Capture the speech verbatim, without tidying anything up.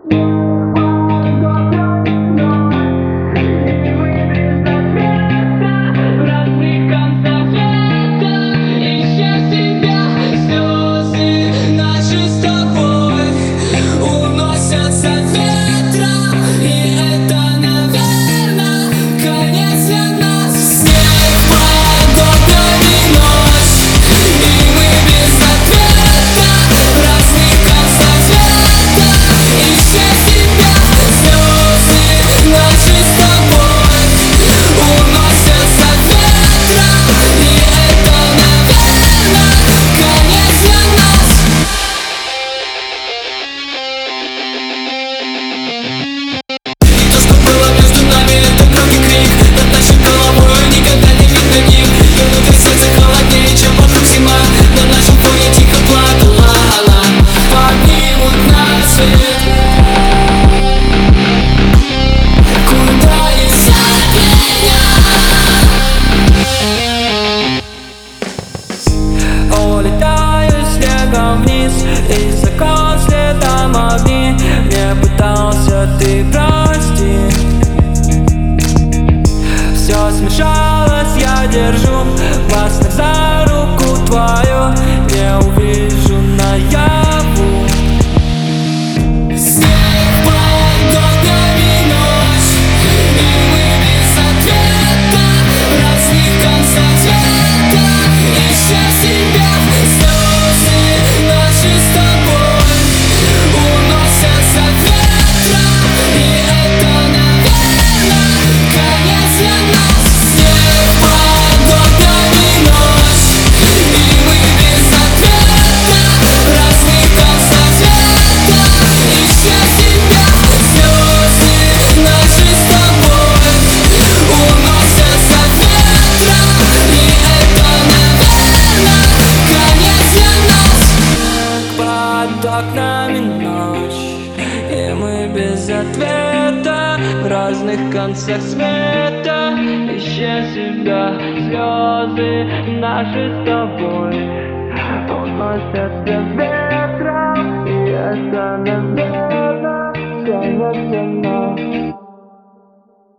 Вниз и закон следом огни. Не пытался ты простить. Все смешалось, я держу вас за руку твою. Не увижу наяву. Снег падал днем ночь, и мы без ответа в разных концах света, ища себя. Наши с тобой уносятся ветром, и это, наверное, конец для нас. Снег падал днем и ночь, и мы без ответа в разных концах света, ища себя. Слезы наши с тобой уносятся ветром, и это, наверное, конец для нас. Под окнами ночь, и мы без ответа в разных концах света, ища себя. Слезы наши с тобой уносятся ветром, и это, наверное, конец для нас.